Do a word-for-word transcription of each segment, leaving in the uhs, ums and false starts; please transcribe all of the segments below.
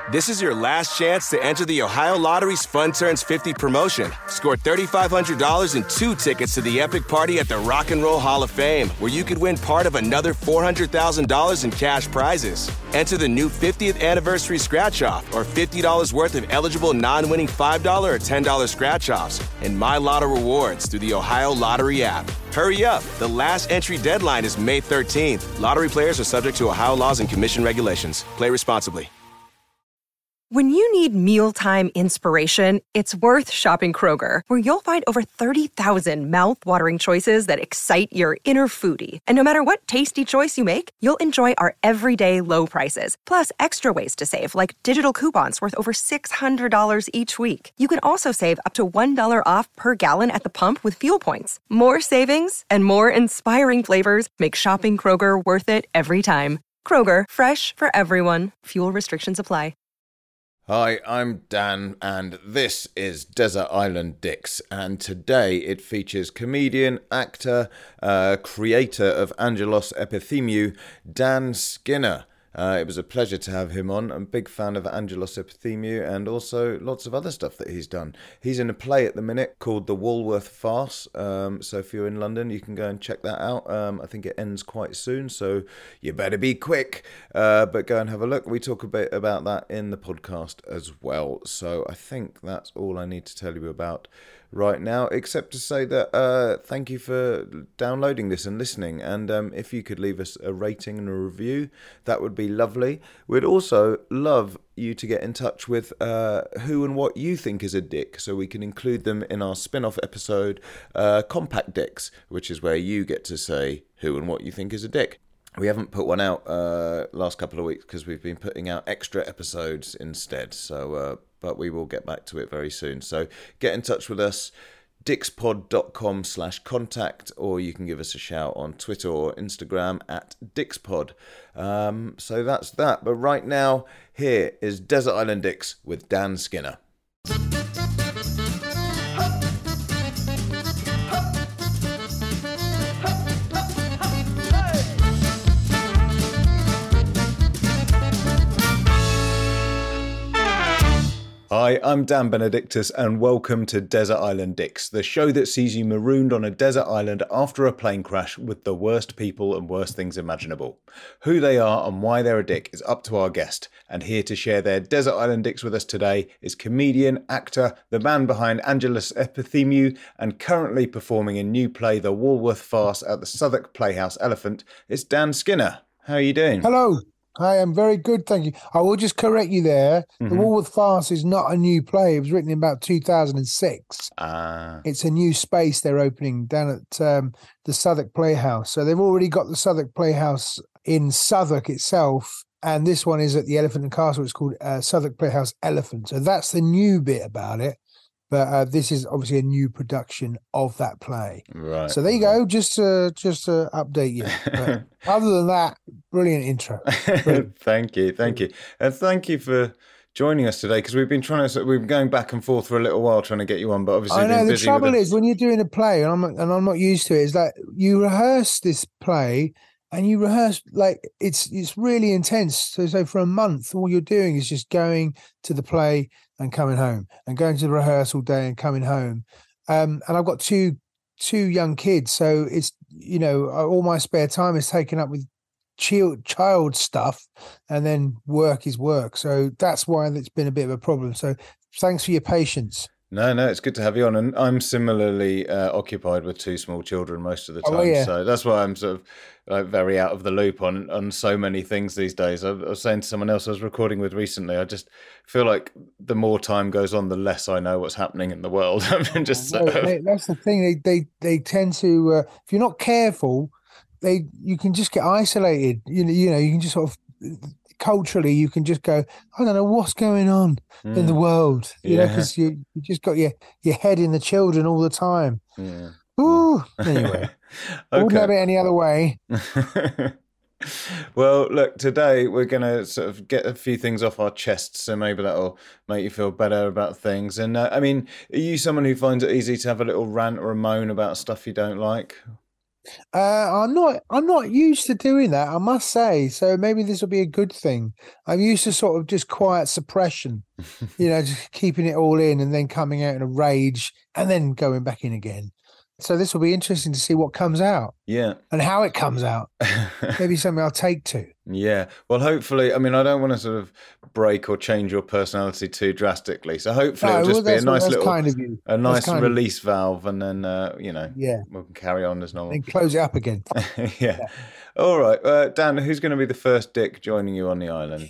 This is your last chance to enter the Ohio Lottery's Fun Turns fifty promotion. Score three thousand five hundred dollars and two tickets to the epic party at the Rock and Roll Hall of Fame, where you could win part of another four hundred thousand dollars in cash prizes. Enter the new fiftieth anniversary scratch-off or fifty dollars worth of eligible non-winning five dollars or ten dollars scratch-offs and My Lotto rewards through the Ohio Lottery app. Hurry up. The last entry deadline is May thirteenth. Lottery players are subject to Ohio laws and commission regulations. Play responsibly. When you need mealtime inspiration, it's worth shopping Kroger, where you'll find over thirty thousand mouth-watering choices that excite your inner foodie. And no matter what tasty choice you make, you'll enjoy our everyday low prices, plus extra ways to save, like digital coupons worth over six hundred dollars each week. You can also save up to one dollar off per gallon at the pump with fuel points. More savings and more inspiring flavors make shopping Kroger worth it every time. Kroger, fresh for everyone. Fuel restrictions apply. Hi, I'm Dan, and this is Desert Island Dicks, and today it features comedian, actor, uh, creator of Angelos Epithemiou, Dan Skinner. Uh, it was a pleasure to have him on. I'm a big fan of Angelos Epithemiou and also lots of other stuff that he's done. He's in a play at the minute called The Walworth Farce. Um, so if you're in London, you can go and check that out. Um, I think it ends quite soon, so you better be quick. Uh, but go and have a look. We talk a bit about that in the podcast as well. So I think that's all I need to tell you about right now, except to say that uh, thank you for downloading this and listening, and um, if you could leave us a rating and a review, that would be lovely. We'd also love you to get in touch with uh, who and what you think is a dick, so we can include them in our spin-off episode, uh, Compact Dicks, which is where you get to say who and what you think is a dick. We haven't put one out uh, last couple of weeks because we've been putting out extra episodes instead. So, uh, but we will get back to it very soon. So get in touch with us, dixpod.com slash contact, or you can give us a shout on Twitter or Instagram at dixpod. Um, so that's that. But right now, here is Desert Island Dicks with Dan Skinner. Hi, I'm Dan Benedictus and welcome to Desert Island Dicks, the show that sees you marooned on a desert island after a plane crash with the worst people and worst things imaginable. Who they are and why they're a dick is up to our guest, and here to share their Desert Island Dicks with us today is comedian, actor, the man behind Angelos Epithemiou, and currently performing a new play, The Walworth Farce, at the Southwark Playhouse Elephant. It's Dan Skinner. How are you doing? Hello. I am very good, thank you. I will just correct you there. Mm-hmm. The Walworth Farce is not a new play. It was written in about two thousand six. Ah. It's a new space they're opening down at um, the Southwark Playhouse. So they've already got the Southwark Playhouse in Southwark itself, and this one is at the Elephant and Castle. It's called uh, Southwark Playhouse Elephant. So that's the new bit about it. But uh, this is obviously a new production of that play. Right. So there you go, just to, just to update you. But other than that, brilliant intro. Brilliant. Thank you, thank you. And thank you for joining us today, because we've been trying to, we've been going back and forth for a little while trying to get you on, but obviously I know, been the busy trouble with is when you're doing a play, and I'm, and I'm not used to it, is that you rehearse this play, and you rehearse, like, it's it's really intense. So, so for a month, all you're doing is just going to the play and coming home, and going to the rehearsal day and coming home. Um, and I've got two two young kids, so it's, you know, all my spare time is taken up with child, child stuff, and then work is work. So that's why it's been a bit of a problem. So thanks for your patience. No, no, it's good to have you on. And I'm similarly uh, occupied with two small children most of the time. Oh, yeah. So that's why I'm sort of like very out of the loop on, on so many things these days. I, I was saying to someone else I was recording with recently, I just feel like the more time goes on, the less I know what's happening in the world. I mean, just well, sort of... they, that's the thing. They they they tend to, uh, if you're not careful, they you can just get isolated. You know, you know, you can just sort of... culturally, you can just go, I don't know what's going on mm. in the world, you yeah. know, because you, you just got your, your head in the children all the time. Yeah. Ooh. Anyway, I wouldn't have it any other way. Well, look, today we're going to sort of get a few things off our chests, so maybe that'll make you feel better about things. And uh, I mean, are you someone who finds it easy to have a little rant or a moan about stuff you don't like? Uh, I'm not. I'm not used to doing that, I must say. So maybe this will be a good thing. I'm used to sort of just quiet suppression, you know, just keeping it all in and then coming out in a rage and then going back in again. So this will be interesting to see what comes out. Yeah. And how it comes out. Maybe something I'll take to. Yeah. Well, hopefully, I mean, I don't want to sort of break or change your personality too drastically. So hopefully No, it'll just well, be a nice that's little, kind of you. a nice That's kind of- release valve, and then, uh, you know, Yeah. we can carry on as normal. Then close it up again. yeah. All right. Uh, Dan, who's going to be the first dick joining you on the island?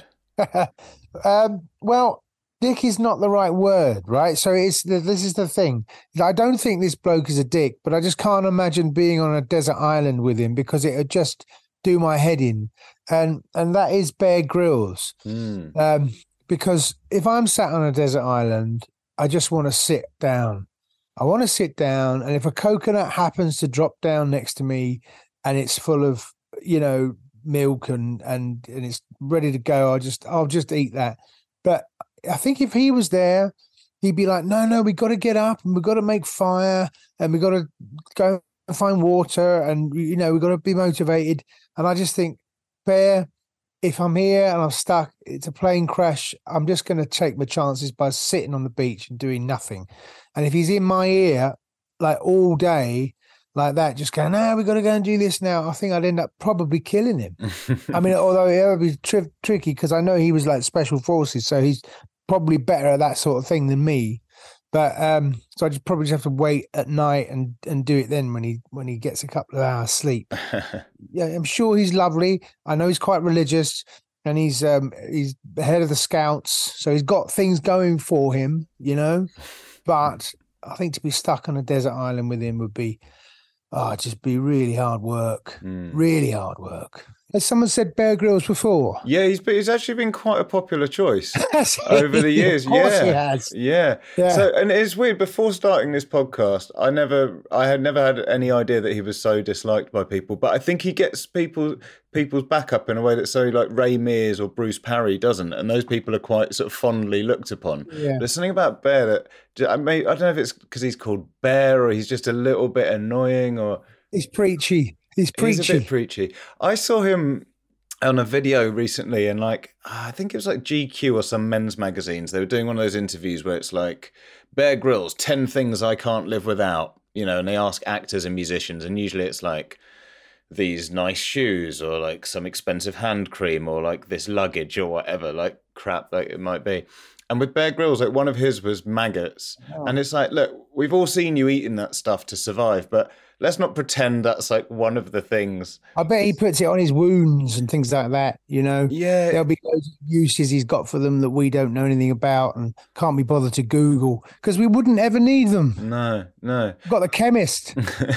um, well, dick is not the right word, right? So it's this is the thing. I don't think this bloke is a dick, but I just can't imagine being on a desert island with him because it would just do my head in. And and that is Bear Grylls. Mm. Um, because if I'm sat on a desert island, I just want to sit down. I want to sit down, and if a coconut happens to drop down next to me and it's full of, you know, milk and and and it's ready to go, I'll just I'll just eat that. But I think if he was there, he'd be like, no, no, we got to get up and we got to make fire and we got to go and find water and, you know, we got to be motivated. And I just think, Bear, if I'm here and I'm stuck, it's a plane crash, I'm just going to take my chances by sitting on the beach and doing nothing. And if he's in my ear, like all day, like that, just going, no, we got to go and do this now, I think I'd end up probably killing him. I mean, although it would be tri- tricky because I know he was like special forces, so he's probably better at that sort of thing than me. But um, so I just probably just have to wait at night and and do it then when he when he gets a couple of hours sleep. Yeah, I'm sure he's lovely. I know he's quite religious, and he's um he's the head of the scouts, so he's got things going for him, you know. But I think to be stuck on a desert island with him would be, oh, it'd just be really hard work, mm. really hard work. Has someone said Bear Grylls before? Yeah, he's been, he's actually been quite a popular choice over the years. Of course yeah, he has. Yeah. yeah. So, and it's weird. Before starting this podcast, I never, I had never had any idea that he was so disliked by people. But I think he gets people people's backup in a way that so like Ray Mears or Bruce Parry doesn't, and those people are quite sort of fondly looked upon. Yeah. There's something about Bear that I may, I don't know if it's because he's called Bear or he's just a little bit annoying or he's preachy. He's preachy. He's a bit preachy. I saw him on a video recently and like, I think it was like G Q or some men's magazines. They were doing one of those interviews where it's like, Bear Grylls, ten things I can't live without, you know, and they ask actors and musicians. And usually it's like these nice shoes or like some expensive hand cream or like this luggage or whatever, like crap like it might be. And with Bear Grylls, like one of his was maggots. Oh. And it's like, look, we've all seen you eating that stuff to survive, but let's not pretend that's like one of the things. I bet he puts it on his wounds and things like that, you know? Yeah. There'll be loads of uses he's got for them that we don't know anything about and can't be bothered to Google because we wouldn't ever need them. No, no. We've got the chemist.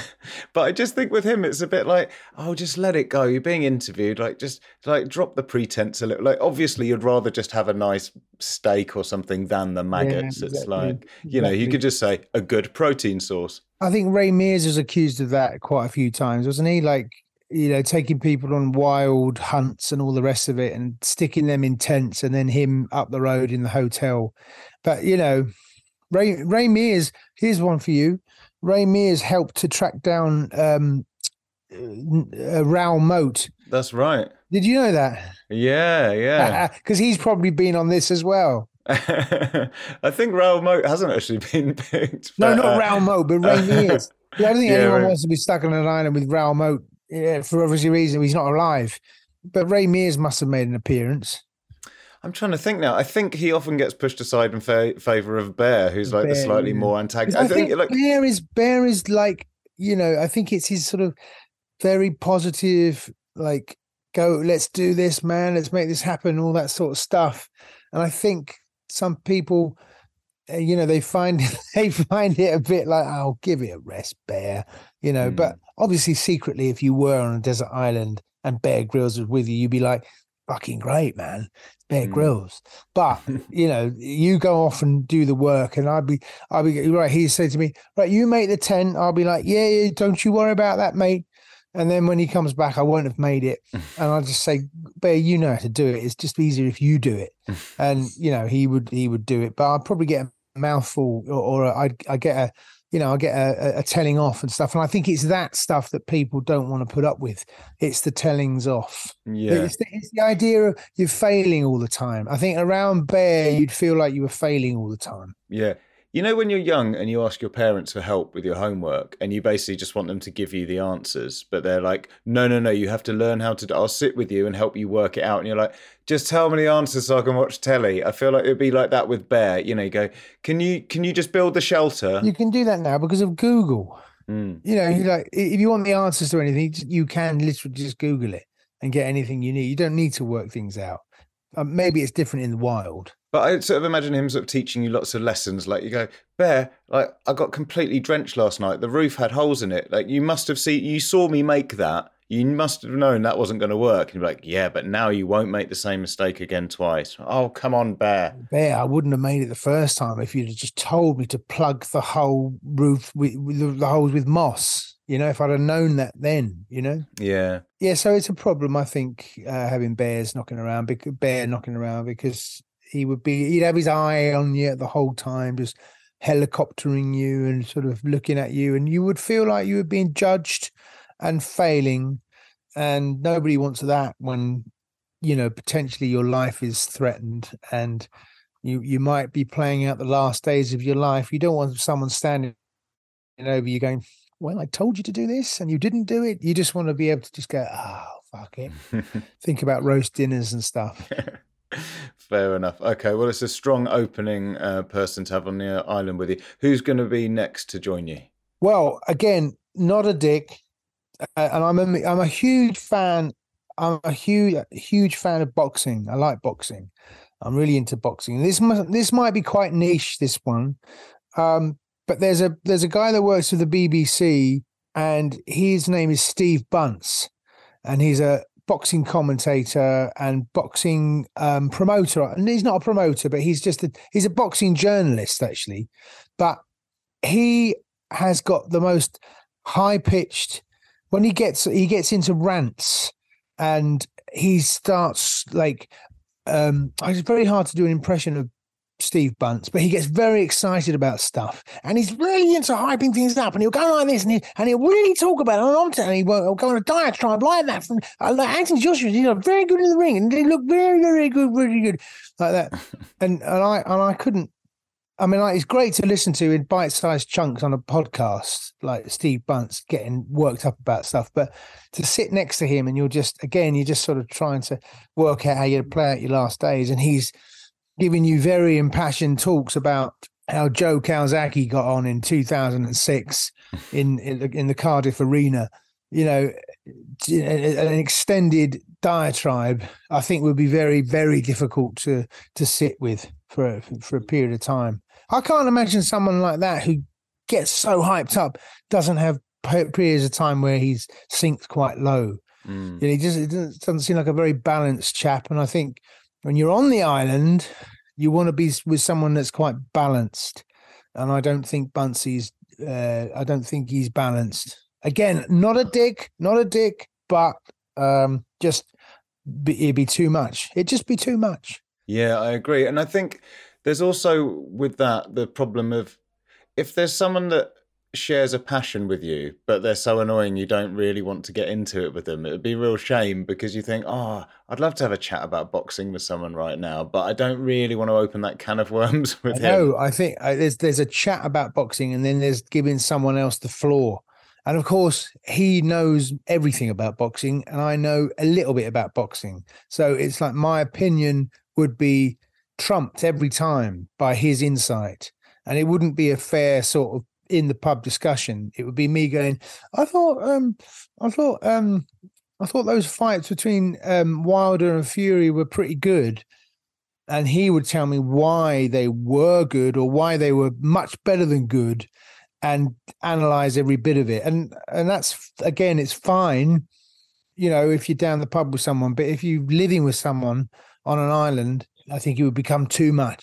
But I just think with him, it's a bit like, oh, just let it go. You're being interviewed. Like, just like drop the pretense a little. Like, obviously, you'd rather just have a nice steak or something than the maggots. Yeah, exactly. It's like, you know, exactly. You could just say a good protein source. I think Ray Mears was accused of that quite a few times, wasn't he? Like, you know, taking people on wild hunts and all the rest of it and sticking them in tents and then him up the road in the hotel. But, you know, Ray, Ray Mears, here's one for you. Ray Mears helped to track down um, uh, Raoul Moat. That's right. Did you know that? Yeah, yeah. Because he's probably been on this as well. I think Raoul Moat hasn't actually been picked. But, no, not uh, Raoul Moat, but Ray Mears. I don't think yeah, anyone right. wants to be stuck on an island with Raoul Moat yeah, for obvious reason. He's not alive. But Ray Mears must have made an appearance. I'm trying to think now. I think he often gets pushed aside in fa- favour of Bear, who's like Bear, the slightly yeah. more antagonistic. I, I think, think like Bear is Bear is like, you know, I think it's his sort of very positive, like, go, let's do this, man, let's make this happen, all that sort of stuff. And I think some people, you know, they find they find it a bit like, oh, give it a rest, Bear, you know. Mm. But obviously, secretly, if you were on a desert island and Bear Grylls was with you, you'd be like, fucking great, man, Bear mm. Grylls. But you know, you go off and do the work, and I'd be, I'd be right. He'd say to me, right, you make the tent. I'll be like, yeah, yeah, don't you worry about that, mate. And then when he comes back, I won't have made it. And I'll just say, Bear, you know how to do it. It's just easier if you do it. And, you know, he would he would do it. But I'd probably get a mouthful or, or I'd, I'd get a you know, I get a, a telling off and stuff. And I think it's that stuff that people don't want to put up with. It's the tellings off. Yeah. It's the, it's the idea of you're failing all the time. I think around Bear, you'd feel like you were failing all the time. Yeah. You know, when you're young and you ask your parents for help with your homework and you basically just want them to give you the answers, but they're like, no, no, no, you have to learn how to, do- I'll sit with you and help you work it out. And you're like, just tell me the answers so I can watch telly. I feel like it'd be like that with Bear. You know, you go, can you, can you just build the shelter? You can do that now because of Google. Mm. You know, you like if you want the answers to anything, you can literally just Google it and get anything you need. You don't need to work things out. Um, maybe it's different in the wild. But I sort of imagine him sort of teaching you lots of lessons. Like you go, Bear, like I got completely drenched last night. The roof had holes in it. Like you must have seen, you saw me make that. You must have known that wasn't going to work. And you're like, yeah, but now you won't make the same mistake again twice. Oh, come on, Bear. Bear, I wouldn't have made it the first time if you'd have just told me to plug the whole roof with, with the, the holes with moss. You know, if I'd have known that then, you know? Yeah. Yeah, so it's a problem, I think, uh, having Bears knocking around, because Bear knocking around, because he would be, he'd have his eye on you the whole time, just helicoptering you and sort of looking at you. And you would feel like you were being judged and failing. And nobody wants that when, you know, potentially your life is threatened and you, you might be playing out the last days of your life. You don't want someone standing over you going, well, I told you to do this and you didn't do it. You just want to be able to just go, oh, fuck it. Think about roast dinners and stuff. Fair enough. Okay, well, it's a strong opening uh, person to have on the island with you. Who's going to be next to join you? Well, again, not a dick. Uh, and I'm a, I'm a huge fan. I'm a huge, huge fan of boxing. I like boxing. I'm really into boxing. This must, this might be quite niche, this one. Um, But there's a there's a guy that works for the B B C, and his name is Steve Bunce, and he's a boxing commentator and boxing um, promoter. And he's not a promoter, but he's just a, he's a boxing journalist actually. But he has got the most high pitched when he gets he gets into rants, and he starts like um, it's very hard to do an impression of Steve Bunce, but he gets very excited about stuff and he's really into hyping things up, and he'll go like this and, he, and he'll really talk about it. And I'm he won't he'll go on a diatribe like that from uh, like Anthony Joshua. He's very good in the ring and they look very, very good, really good like that. and and I and I couldn't. I mean, like, it's great to listen to in bite-sized chunks on a podcast, like Steve Bunce getting worked up about stuff. But to sit next to him and you're just again, you're just sort of trying to work out how you play out your last days, and he's giving you very impassioned talks about how Joe Calzaghe got on in two thousand six in in the, in the Cardiff Arena. You know, an extended diatribe, I think, would be very, very difficult to to sit with for a, for a period of time. I can't imagine someone like that who gets so hyped up doesn't have periods of time where he's sinks quite low. Mm. You know, he just it doesn't seem like a very balanced chap, and I think when you're on the island, you want to be with someone that's quite balanced. And I don't think Buncey's, uh, I don't think he's balanced. Again, not a dick, not a dick, but um, just be, it'd be too much. It'd just be too much. Yeah, I agree. And I think there's also with that the problem of if there's someone that shares a passion with you, but they're so annoying you don't really want to get into it with them, it would be a real shame because you think, oh, I'd love to have a chat about boxing with someone right now, but I don't really want to open that can of worms with I know, him. I think uh, there's there's a chat about boxing and then there's giving someone else the floor. And of course, he knows everything about boxing and I know a little bit about boxing. So it's like my opinion would be trumped every time by his insight. And it wouldn't be a fair sort of in the pub discussion. It would be me going, I thought, um, I thought, um, I thought those fights between um, Wilder and Fury were pretty good. And he would tell me why they were good or why they were much better than good and analyze every bit of it. And, and that's, again, it's fine, you know, if you're down the pub with someone, but if you're living with someone on an island, I think it would become too much.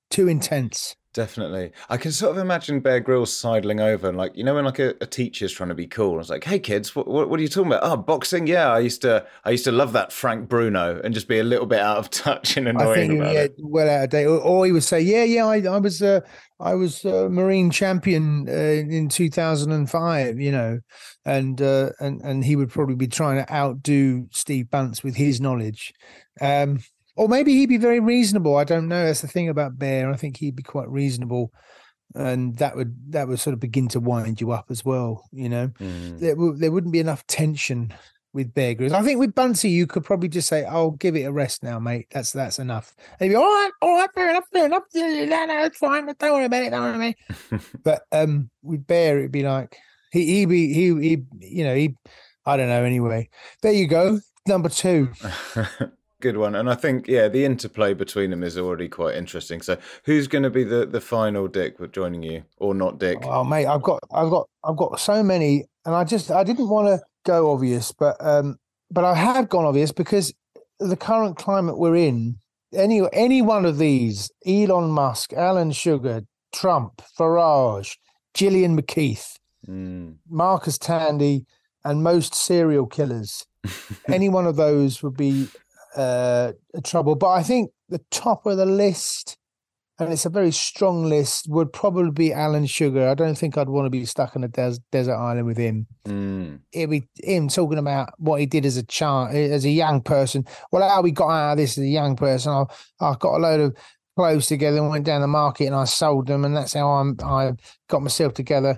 too intense. Definitely. I can sort of imagine Bear Grylls sidling over and like, you know, when like a, a teacher's trying to be cool, it's like, hey kids, what, what what are you talking about? Oh, boxing? Yeah, I used to I used to love that Frank Bruno, and just be a little bit out of touch and annoying I think, about yeah, it. well out of date. Or, or he would say, yeah, yeah, I, I was uh, I was uh, Marine champion uh, in two thousand five, you know, and uh, and and he would probably be trying to outdo Steve Bunce with his knowledge. Um, or maybe he'd be very reasonable. I don't know. That's the thing about Bear. I think he'd be quite reasonable. And that would that would sort of begin to wind you up as well, you know. Mm. There, w- there wouldn't be enough tension with Bear Grylls. I think with Buncey, you could probably just say, "Oh, give it a rest now, mate. That's that's enough." And he'd be all right, all right, fair enough, fair enough. No, no, it's fine. Don't worry about it. Don't worry about it. But um, with Bear, it'd be like he he be he he you know he I don't know. Anyway, there you go, number two. Good one. And I think, yeah, the interplay between them is already quite interesting. So who's going to be the, the final Dick with joining you, or not Dick? Oh, mate, I've got, I've got, I've got so many, and I just, I didn't want to go obvious, but, um, but I have gone obvious because the current climate we're in, any, any one of these, Elon Musk, Alan Sugar, Trump, Farage, Gillian McKeith, mm. Marcus Tandy, and most serial killers, any one of those would be uh trouble. But I think the top of the list, and it's a very strong list, would probably be Alan Sugar. I don't think I'd want to be stuck on a des- desert island with him. Mm. It'd be him talking about what he did as a child, as a young person. Well, how we got out of this as a young person. I, I got a load of clothes together and went down the market and I sold them, and that's how I'm, I got myself together.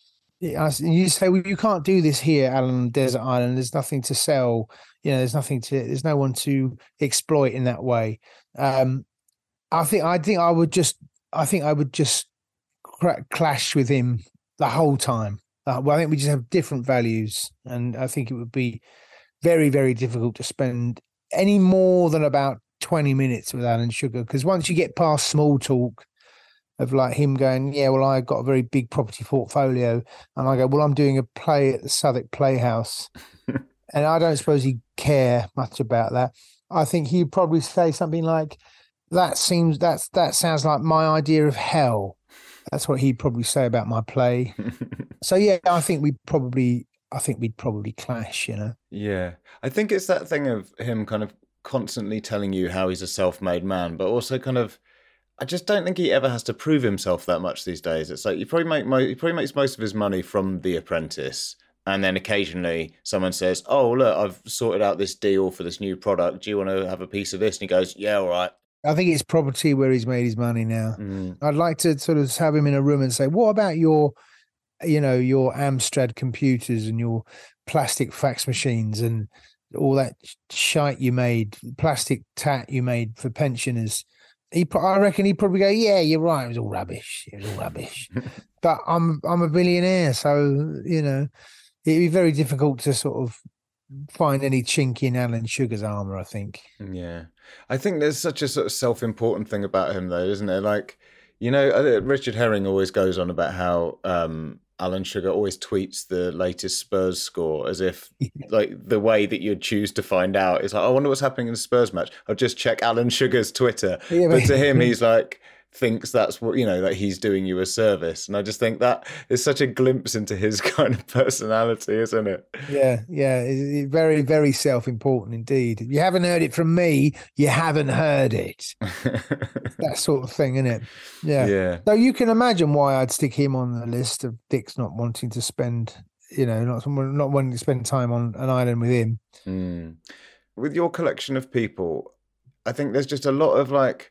You say, well, you can't do this here, Alan, desert island. There's nothing to sell. You know, there's nothing to, there's no one to exploit in that way. Um, I think, I think I would just, I think I would just cr- clash with him the whole time. Uh, well, I think we just have different values, and I think it would be very, very difficult to spend any more than about twenty minutes with Alan Sugar, because once you get past small talk of like him going, yeah, well, I got a very big property portfolio, and I go, well, I'm doing a play at the Southwark Playhouse. And I don't suppose he'd care much about that. I think he'd probably say something like, that seems, that's, that sounds like my idea of hell. That's what he'd probably say about my play. So, yeah, I think we'd probably, I think we'd probably clash, you know? Yeah. I think it's that thing of him kind of constantly telling you how he's a self-made man, but also kind of, I just don't think he ever has to prove himself that much these days. It's like, you probably make mo- he probably makes most of his money from The Apprentice. And then occasionally someone says, oh, look, I've sorted out this deal for this new product. Do you want to have a piece of this? And he goes, yeah, all right. I think it's property where he's made his money now. Mm. I'd like to sort of have him in a room and say, what about your, you know, your Amstrad computers and your plastic fax machines and all that shite you made, plastic tat you made for pensioners? He, I reckon he'd probably go, yeah, you're right. It was all rubbish. It was all rubbish. But I'm, I'm a billionaire. So, you know, it'd be very difficult to sort of find any chink in Alan Sugar's armour, I think. Yeah. I think there's such a sort of self-important thing about him, though, isn't there? Like, you know, Richard Herring always goes on about how um, Alan Sugar always tweets the latest Spurs score as if, like, the way that you'd choose to find out is like, I wonder what's happening in the Spurs match. I'll just check Alan Sugar's Twitter. Yeah, but to him, he's like, thinks that's what, you know, that he's doing you a service. And I just think that is such a glimpse into his kind of personality, isn't it? Yeah, yeah. It's very, very self-important indeed. If you haven't heard it from me, you haven't heard it. That sort of thing, isn't it? Yeah. Yeah. So you can imagine why I'd stick him on the list of dicks not wanting to spend, you know, not, not wanting to spend time on an island with him. Mm. With your collection of people, I think there's just a lot of like,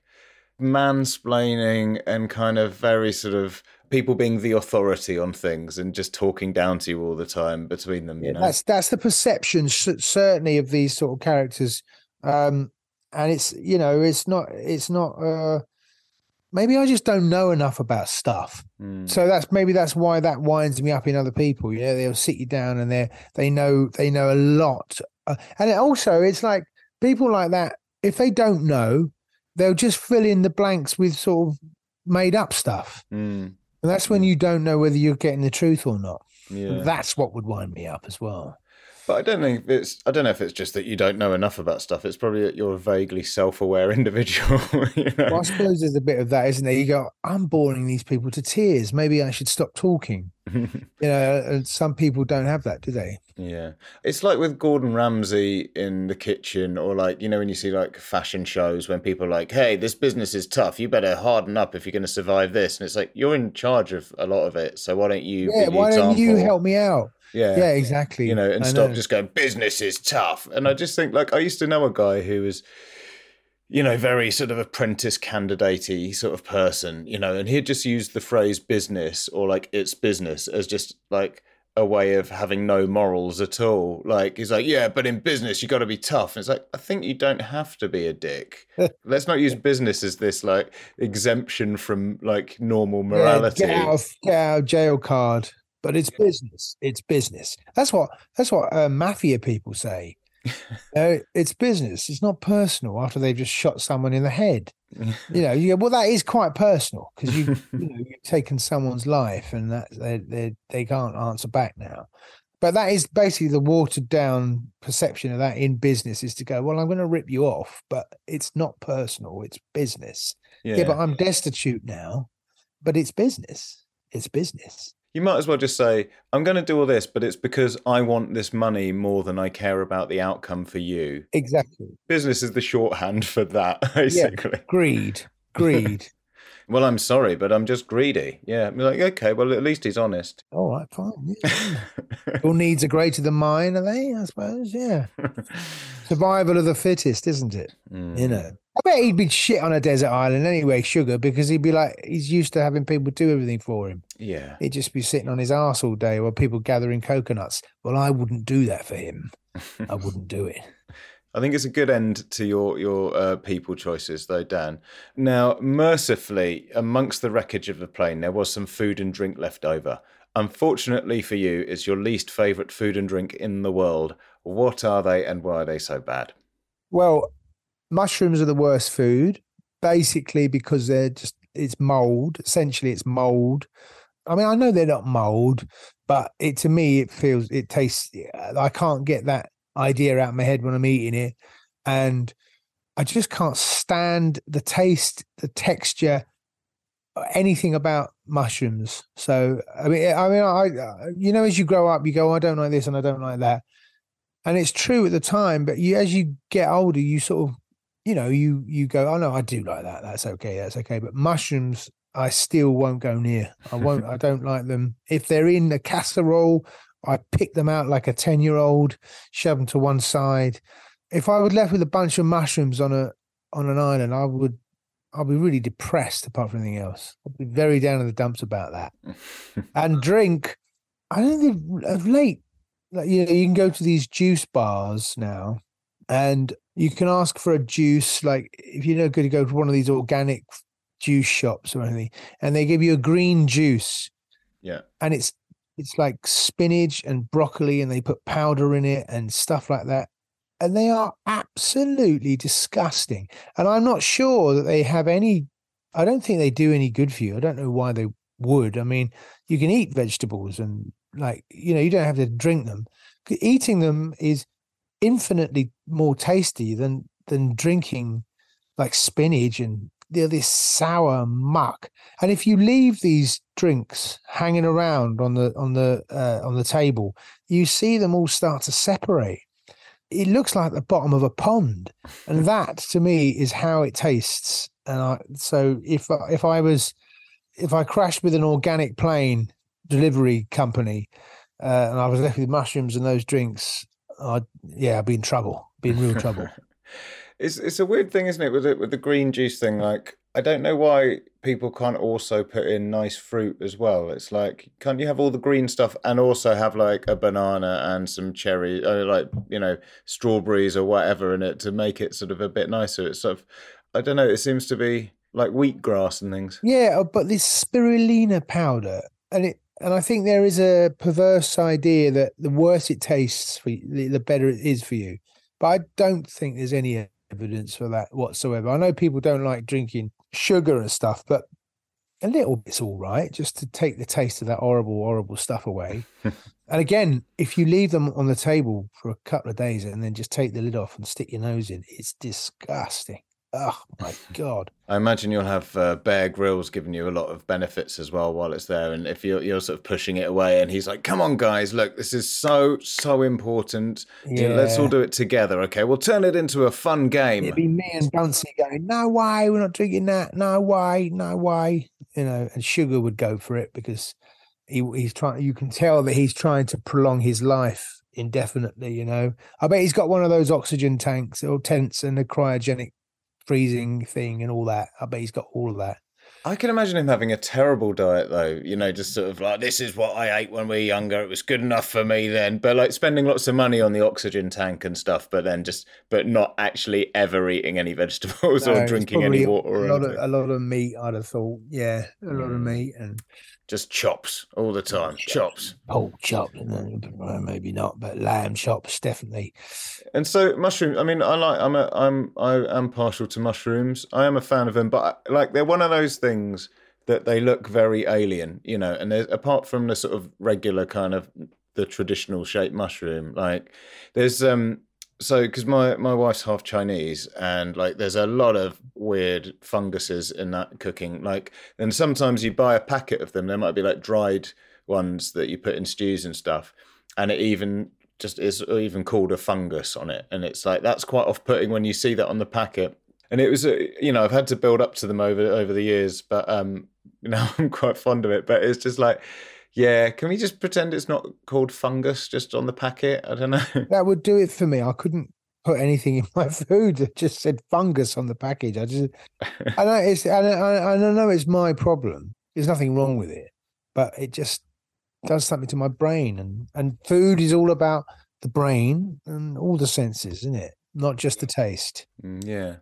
mansplaining and kind of very sort of people being the authority on things and just talking down to you all the time between them. You yeah, know, that's that's the perception certainly of these sort of characters, um, and it's you know it's not it's not. Uh, maybe I just don't know enough about stuff, mm. so that's maybe that's why that winds me up in other people. You know, they'll sit you down and they they know they know a lot, uh, and it also it's like people like that, if they don't know, they'll just fill in the blanks with sort of made up stuff. Mm. And that's when you don't know whether you're getting the truth or not. Yeah. That's what would wind me up as well. But I don't think it's. I don't know if it's just that you don't know enough about stuff. It's probably that you're a vaguely self-aware individual. You know? Well, I suppose there's a bit of that, isn't there? You go, I'm boring these people to tears. Maybe I should stop talking. You know, and some people don't have that, do they? Yeah. It's like with Gordon Ramsay in the kitchen, or like, you know, when you see like fashion shows when people are like, hey, this business is tough. You better harden up if you're going to survive this. And it's like, you're in charge of a lot of it. So why don't you Yeah, be the why example? don't you help me out? Yeah. Yeah, exactly. You know, and I stop know. just going, business is tough. And I just think, like, I used to know a guy who was, you know, very sort of apprentice candidate-y sort of person, you know, and he'd just use the phrase business or like it's business as just like a way of having no morals at all. Like, he's like, yeah, but in business, you got to be tough. And it's like, I think you don't have to be a dick. Let's not use business as this like exemption from like normal morality. Yeah, get out of, get out of jail card. But it's business. It's business. That's what that's what uh, mafia people say. uh, it's business. It's not personal. After they've just shot someone in the head, you know. You go, well, that is quite personal because you you know you've taken someone's life, and that they they they can't answer back now. But that is basically the watered down perception of that in business is to go, well, I'm going to rip you off, but it's not personal. It's business. Yeah. Yeah, but I'm destitute now, but it's business. It's business. You might as well just say, I'm going to do all this, but it's because I want this money more than I care about the outcome for you. Exactly. Business is the shorthand for that, basically. Yeah, greed. Greed. Well, I'm sorry, but I'm just greedy. Yeah. I'm like, okay, well, at least he's honest. All right, fine. Yeah. Your needs are greater than mine, are they? I suppose, yeah. Survival of the fittest, isn't it? Mm. You know. I bet he'd be shit on a desert island anyway, Sugar, because he'd be like, he's used to having people do everything for him. Yeah. He'd just be sitting on his arse all day while people gathering coconuts. Well, I wouldn't do that for him. I wouldn't do it. I think it's a good end to your your uh, people choices, though, Dan. Now, mercifully, amongst the wreckage of the plane, there was some food and drink left over. Unfortunately for you, it's your least favourite food and drink in the world. What are they and why are they so bad? Well, mushrooms are the worst food, basically because they're just, it's mold. Essentially, it's mold. I mean, I know they're not mold, but it to me, it feels, it tastes, I can't get that idea out of my head when I'm eating it. And I just can't stand the taste, the texture, anything about mushrooms. So, I mean, I mean, I, you know, as you grow up, you go, oh, I don't like this and I don't like that. And it's true at the time, but you, as you get older, you sort of, you know, you, you go, oh no, I do like that. That's okay. That's okay. But mushrooms, I still won't go near. I won't, I don't like them. If they're in a casserole, I pick them out like a ten year old, shove them to one side. If I was left with a bunch of mushrooms on a, on an island, I would, I'll be really depressed apart from anything else. I'll be very down in the dumps about that. And drink, I don't think of late, like, you know, you can go to these juice bars now and you can ask for a juice. Like if you're not going to go to one of these organic juice shops or anything, and they give you a green juice. Yeah. And it's, it's like spinach and broccoli and they put powder in it and stuff like that. And they are absolutely disgusting. And I'm not sure that they have any, I don't think they do any good for you. I don't know why they would. I mean, you can eat vegetables and like, you know, you don't have to drink them. Eating them is infinitely more tasty than, than drinking like spinach and you know, this sour muck. And if you leave these drinks hanging around on the, on the, uh, on the table, you see them all start to separate. It looks like the bottom of a pond. And that to me is how it tastes. And I, so if, if I was, if I crashed with an organic plane delivery company uh, and I was left with mushrooms and those drinks, I'd, yeah, I'd be in trouble, be in real trouble. It's it's a weird thing, isn't it, with it with the green juice thing? Like, I don't know why people can't also put in nice fruit as well. It's like, can't you have all the green stuff and also have like a banana and some cherry, or like, you know, strawberries or whatever in it to make it sort of a bit nicer? It's sort of, I don't know, it seems to be like wheatgrass and things. Yeah, but this spirulina powder, and it, and I think there is a perverse idea that the worse it tastes for you, the better it is for you. But I don't think there's any evidence for that whatsoever. I know people don't like drinking sugar and stuff, but a little bit's all right, just to take the taste of that horrible, horrible stuff away. And again, if you leave them on the table for a couple of days and then just take the lid off and stick your nose in, it's disgusting. Oh my God. I imagine you'll have uh, Bear Grylls giving you a lot of benefits as well while it's there. And if you're, you're sort of pushing it away and he's like, come on, guys, look, this is so, so important. Yeah. Let's all do it together. Okay, we'll turn it into a fun game. It'd be me and Bunsey going, no way, we're not drinking that. No way, no way. You know, and Sugar would go for it because he, he's trying, you can tell that he's trying to prolong his life indefinitely, you know. I bet he's got one of those oxygen tanks or tents and a cryogenic freezing thing and all that. I bet he's got all of that. I can imagine him having a terrible diet though, you know, just sort of like, this is what I ate when we were younger, it was good enough for me then, but like spending lots of money on the oxygen tank and stuff, but then just but not actually ever eating any vegetables no, or drinking any water or a lot anything. of a lot of meat, I'd have thought. Yeah, a lot mm. of meat and just chops all the time. Chops. Pork chops, well, maybe not, but lamb chops definitely. And so mushrooms. I mean, I like. I'm. A, I'm. I am partial to mushrooms. I am a fan of them, but like they're one of those things that they look very alien, you know. And there's apart from the sort of regular kind of the traditional shaped mushroom, like there's um. So, because my, my wife's half Chinese and like there's a lot of weird funguses in that cooking. Like, and sometimes you buy a packet of them. There might be like dried ones that you put in stews and stuff. And it even just is even called a fungus on it. And it's like, that's quite off putting when you see that on the packet. And it was, you know, I've had to build up to them over, over the years, but um, now I'm quite fond of it. But it's just like, yeah, can we just pretend it's not called fungus just on the packet? I don't know. That would do it for me. I couldn't put anything in my food that just said fungus on the package. I just, I know it's, I, I, I know it's my problem. There's nothing wrong with it, but it just does something to my brain. And, and food is all about the brain and all the senses, isn't it? Not just the taste. Yeah.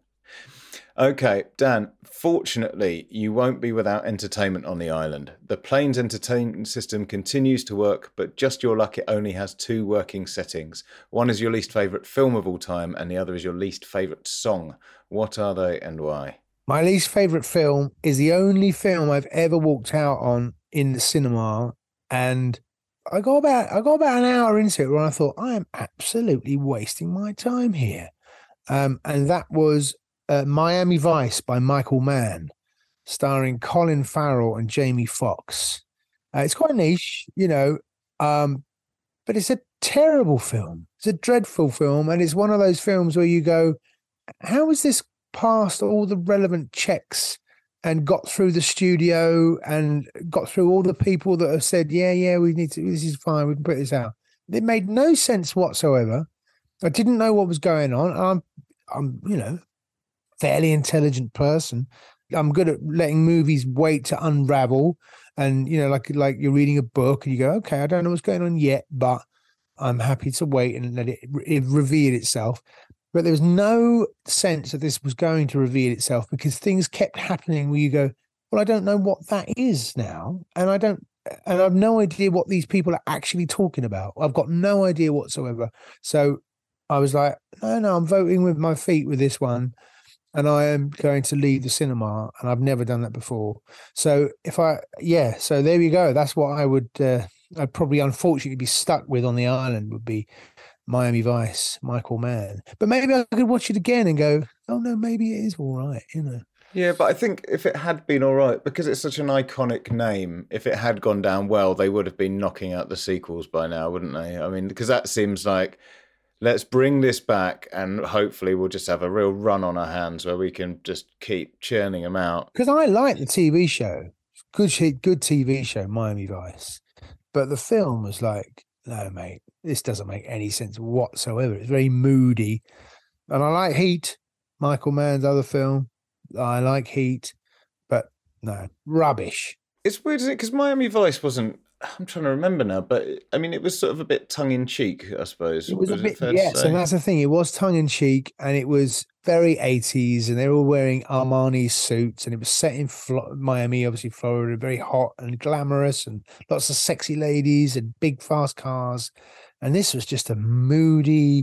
Okay, Dan, fortunately, you won't be without entertainment on the island. The plane's entertainment system continues to work, but just your luck, it only has two working settings. One is your least favourite film of all time, and the other is your least favourite song. What are they and why? My least favourite film is the only film I've ever walked out on in the cinema, and I got about I got about an hour into it when I thought, I am absolutely wasting my time here. Um, and that was Uh, Miami Vice by Michael Mann, starring Colin Farrell and Jamie Foxx. Uh, it's quite niche, you know, um, but it's a terrible film. It's a dreadful film. And it's one of those films where you go, how has this passed all the relevant checks and got through the studio and got through all the people that have said, yeah, yeah, we need to, this is fine, we can put this out. It made no sense whatsoever. I didn't know what was going on. I'm, I'm, you know, fairly intelligent person. I'm good at letting movies wait to unravel, and you know, like like you're reading a book and you go, okay, I don't know what's going on yet, but I'm happy to wait and let it, it reveal itself. But there was no sense that this was going to reveal itself because things kept happening where you go, well, I don't know what that is now, and I don't, and I've no idea what these people are actually talking about. I've got no idea whatsoever. So I was like, no, no, I'm voting with my feet with this one. And I am going to leave the cinema, and I've never done that before. So if I, yeah, so there you go. That's what I would, uh, I'd probably unfortunately be stuck with on the island would be Miami Vice, Michael Mann. But maybe I could watch it again and go, oh no, maybe it is all right, you know. Yeah, but I think if it had been all right, because it's such an iconic name, if it had gone down well, they would have been knocking out the sequels by now, wouldn't they? I mean, because that seems like, let's bring this back and hopefully we'll just have a real run on our hands where we can just keep churning them out. Because I like the T V show. Good good T V show, Miami Vice. But the film was like, no, mate, this doesn't make any sense whatsoever. It's very moody. And I like Heat, Michael Mann's other film. I like Heat. But no, rubbish. It's weird, isn't it? Because Miami Vice wasn't, I'm trying to remember now, but I mean, it was sort of a bit tongue-in-cheek, I suppose. It was, was a bit, it yes, and that's the thing. It was tongue-in-cheek, and it was very eighties, and they were all wearing Armani suits, and it was set in Flo- Miami, obviously Florida, very hot and glamorous, and lots of sexy ladies and big, fast cars. And this was just a moody,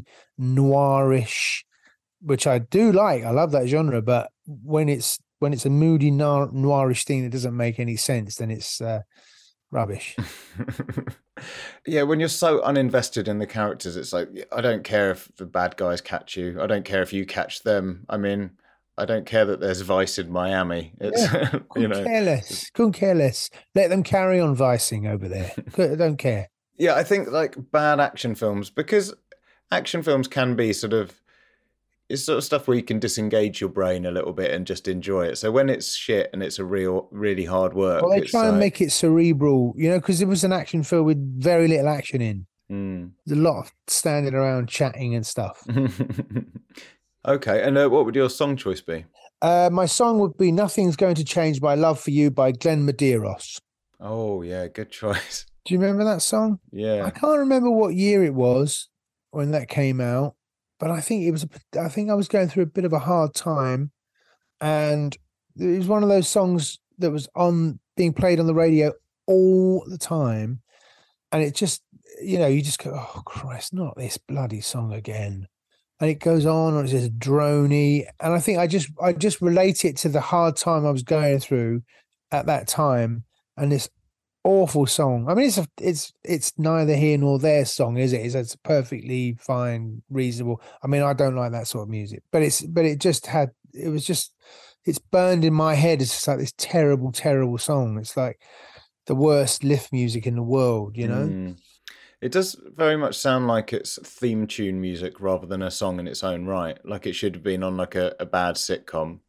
noirish, which I do like. I love that genre, but when it's when it's a moody, noirish thing that doesn't make any sense, then it's... Uh, rubbish. Yeah, when you're so uninvested in the characters, it's like, I don't care if the bad guys catch you. I don't care if you catch them. I mean, I don't care that there's Vice in Miami. It's, Yeah, you couldn't know. care less. Couldn't care less. Let them carry on vicing over there. Could- Don't care. Yeah, I think like bad action films, because action films can be sort of, it's sort of stuff where you can disengage your brain a little bit and just enjoy it. So when it's shit and it's a real, really hard work, Well, they it's try and like- make it cerebral, you know, because it was an action film with very little action in. Mm. There's a lot of standing around chatting and stuff. Okay, and uh, what would your song choice be? Uh, my song would be "Nothing's Going to Change My Love for You" by Glenn Medeiros. Oh yeah, good choice. Do you remember that song? I Yeah. can't remember what year it was when that came out, but I think it was. A, I think I was going through a bit of a hard time, and it was one of those songs that was on being played on the radio all the time, and it just, you know, you just go, "Oh Christ, not this bloody song again." And it goes on, and it's just droney. And I think I just, I just relate it to the hard time I was going through at that time, and this awful song. I mean, it's a, it's it's neither here nor there song, is it? It's, it's perfectly fine, reasonable. I mean, I don't like that sort of music, but it's but it just had, it was just, it's burned in my head. It's just like this terrible, terrible song. It's like the worst lift music in the world, you know? Mm. It does very much sound like it's theme tune music rather than a song in its own right. Like it should have been on like a, a bad sitcom.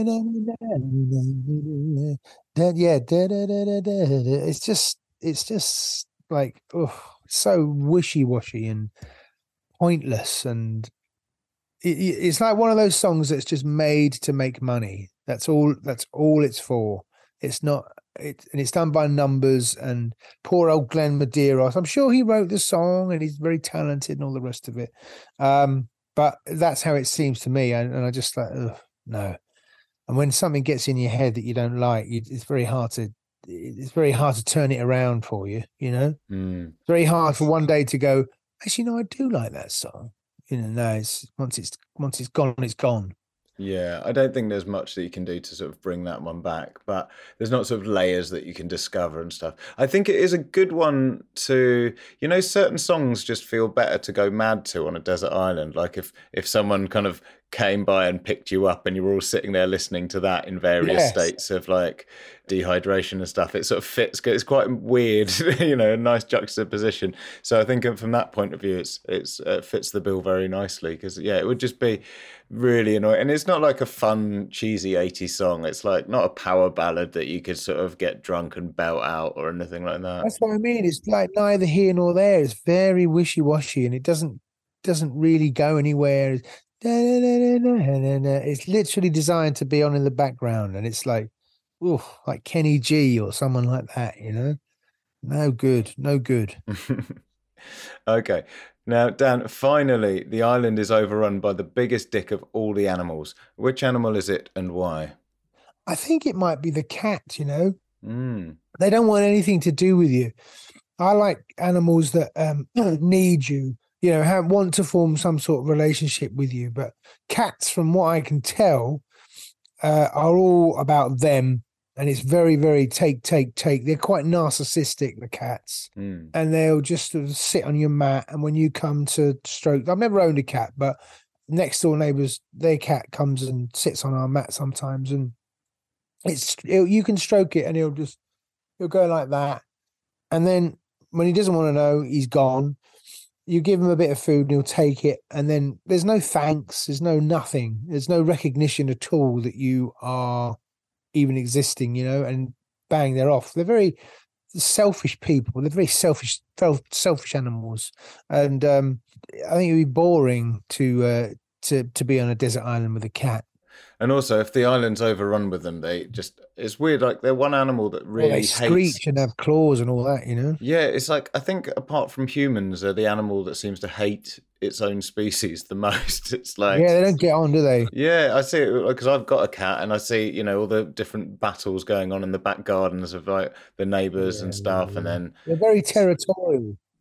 Yeah, it's just, it's just like, oh, so wishy-washy and pointless, and it, it's like one of those songs that's just made to make money. That's all. That's all it's for. It's not. It, and it's done by numbers. And poor old Glenn Medeiros. I'm sure he wrote the song, and he's very talented and all the rest of it. Um, but that's how it seems to me. And, and I just like, ugh, no. And when something gets in your head that you don't like, you, it's very hard to. It's very hard to turn it around for you. You know, Mm. it's very hard for one day to go, actually, no, I do like that song. You know, no, it's once it's once it's gone, it's gone. Yeah, I don't think there's much that you can do to sort of bring that one back, but there's not sort of layers that you can discover and stuff. I think it is a good one to, you know, certain songs just feel better to go mad to on a desert island. Like if if someone kind of came by and picked you up and you were all sitting there listening to that in various Yes. states of like dehydration and stuff, it sort of fits. It's quite weird, you know, a nice juxtaposition. So I think from that point of view, it's it's uh, fits the bill very nicely because yeah, it would just be really annoying. And it's not like a fun, cheesy eighties song. It's like not a power ballad that you could sort of get drunk and belt out or anything like that. That's what I mean. It's like neither here nor there. It's very wishy-washy, and it doesn't doesn't really go anywhere. It's, it's literally designed to be on in the background, and it's like, ooh, like Kenny G or someone like that. You know, no good, no good. Okay. Now, Dan, finally, the island is overrun by the biggest dick of all the animals. Which animal is it and why? I think it might be the cat. You know, Mm. they don't want anything to do with you. I like animals that um, need you, you know, have, want to form some sort of relationship with you. But cats, from what I can tell, uh, are all about them. And it's very, very take, take, take. They're quite narcissistic, the cats. Mm. And they'll just sort of sit on your mat. And when you come to stroke, I've never owned a cat, but next door neighbours, their cat comes and sits on our mat sometimes. And it's it'll, you can stroke it and he'll just, he'll go like that. And then when he doesn't want to know, he's gone. You give him a bit of food and he'll take it. And then there's no thanks. There's no nothing. There's no recognition at all that you are even existing, you know, and bang, they're off. They're very selfish people. They're very selfish, selfish animals. And um, I think it'd be boring to, uh, to, to be on a desert island with a cat. And also, if the island's overrun with them, they just, it's weird. Like, they're one animal that really Well, they hates. screech and have claws and all that, you know? Yeah, it's like, I think apart from humans, they're the animal that seems to hate its own species the most. It's like, Yeah, they don't get on, do they? yeah, I see it because I've got a cat and I see, you know, all the different battles going on in the back gardens of like the neighbours and stuff. And then, They're very territorial.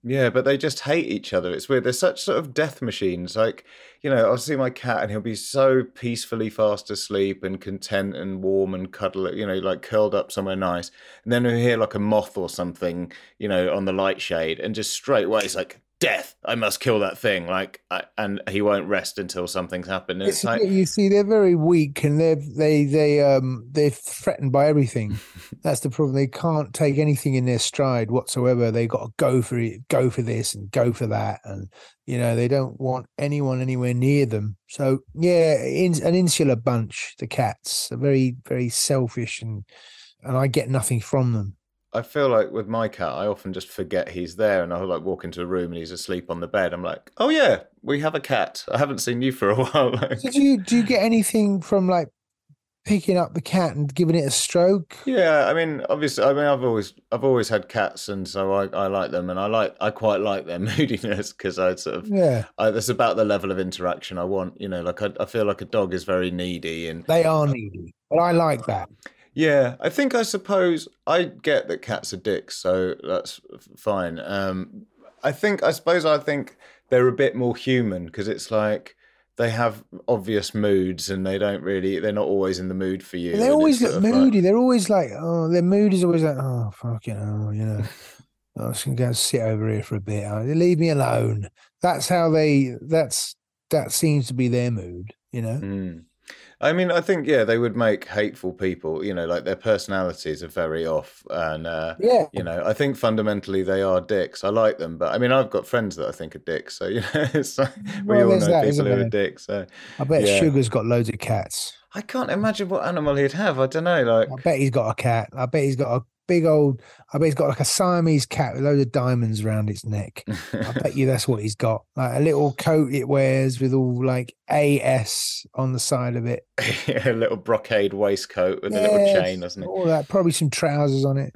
Yeah, but they just hate each other. It's weird. They're such sort of death machines. Like, you know, I'll see my cat and he'll be so peacefully fast asleep and content and warm and cuddle, you know, like curled up somewhere nice. And then he'll hear like a moth or something, you know, on the light shade, and just straight away it's like, death, I must kill that thing. Like, I, and he won't rest until something's happened. And it's, It's, like, you see, they're very weak and they're they they um they're threatened by everything. That's the problem. They can't take anything in their stride whatsoever. They got to go for it, go for this, and go for that, and you know they don't want anyone anywhere near them. So yeah, in, an insular bunch. The cats are very very selfish, and and I get nothing from them. I feel like with my cat, I often just forget he's there, and I'll like walk into a room and he's asleep on the bed. I'm like, oh yeah, we have a cat. I haven't seen you for a while. Like, So do you do you get anything from like picking up the cat and giving it a stroke? yeah, I mean, obviously, I mean, I've always, I've always had cats, and so I, I like them, and I like, I quite like their moodiness because I sort of, Yeah, I, that's about the level of interaction I want. You know, like I, I feel like a dog is very needy, and they are needy, but I like that. yeah, I think I suppose I get that cats are dicks, so that's f- fine. Um, I think I suppose I think they're a bit more human because it's like they have obvious moods and they don't really they're not always in the mood for you. They and always it's look sort of like- moody. They're always like, oh, their mood is always like, oh, fucking hell, you know. I'm just gonna go sit over here for a bit. Oh, leave me alone. That's how they. That's that seems to be their mood, you know. Mm. I mean, I think yeah, they would make hateful people. You know, like their personalities are very off, and uh, Yeah. you know, I think fundamentally they are dicks. I like them, but I mean, I've got friends that I think are dicks. So you know, it's like, we Well, all there's know that, people isn't who are there? dicks. So I bet yeah. Sugar's got loads of cats. I can't imagine what animal he'd have. I don't know. Like, I bet he's got a cat. I bet he's got a big old. I bet he's got like a Siamese cat with loads of diamonds around its neck. I bet you that's what he's got. Like a little coat it wears with all like A S on the side of it. a little brocade waistcoat with a little Yes, chain, doesn't it? all that. Probably some trousers on it.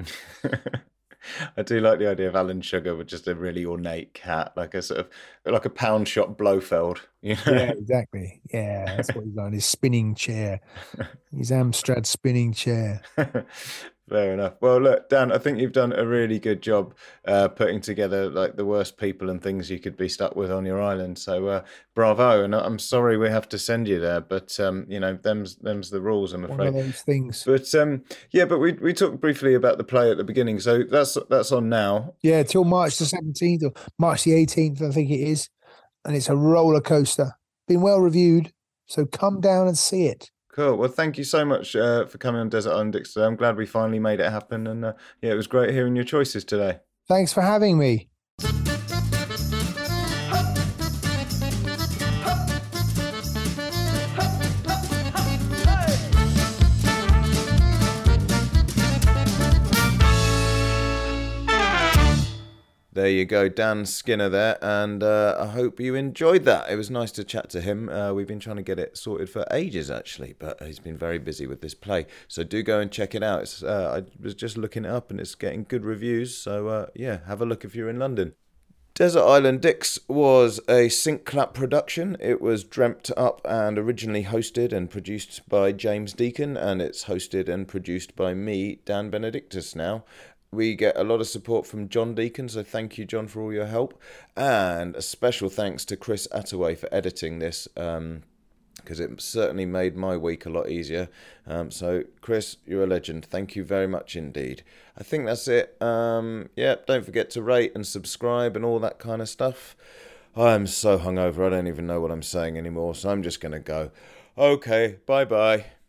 I do like the idea of Alan Sugar with just a really ornate cat, like a sort of like a pound shop Blofeld. You know? Yeah, exactly. Yeah, that's what he's on. His spinning chair. His Amstrad spinning chair. Fair enough. Well, look, Dan, I think you've done a really good job uh, putting together like the worst people and things you could be stuck with on your island. So, uh, bravo! And I'm sorry we have to send you there, but um, you know, them's them's the rules, I'm One afraid. of those things. But um, yeah, but we we talked briefly about the play at the beginning, so that's that's on now. Yeah, till March the seventeenth or March the eighteenth, I think it is. And it's a roller coaster. Been well reviewed. So come down and see it. Cool. Well, thank you so much uh, for coming on Desert Island Dicks today. I'm glad we finally made it happen, and uh, yeah, it was great hearing your choices today. Thanks for having me. There you go, Dan Skinner there, and uh, I hope you enjoyed that. It was nice to chat to him. Uh, we've been trying to get it sorted for ages, actually, but he's been very busy with this play. So do go and check it out. It's, uh, I was just looking it up, and it's getting good reviews. So uh, yeah, have a look if you're in London. Desert Island Dicks was a Sync Clap production. It was dreamt up and originally hosted and produced by James Deacon, and it's hosted and produced by me, Dan Benedictus, now. We get a lot of support from John Deacon, so thank you, John, for all your help. And a special thanks to Chris Attaway for editing this, um, because it certainly made my week a lot easier. Um, so, Chris, you're a legend. Thank you very much indeed. I think that's it. Um, yeah, don't forget to rate and subscribe and all that kind of stuff. I'm so hungover, I don't even know what I'm saying anymore, so I'm just going to go. Okay, bye-bye.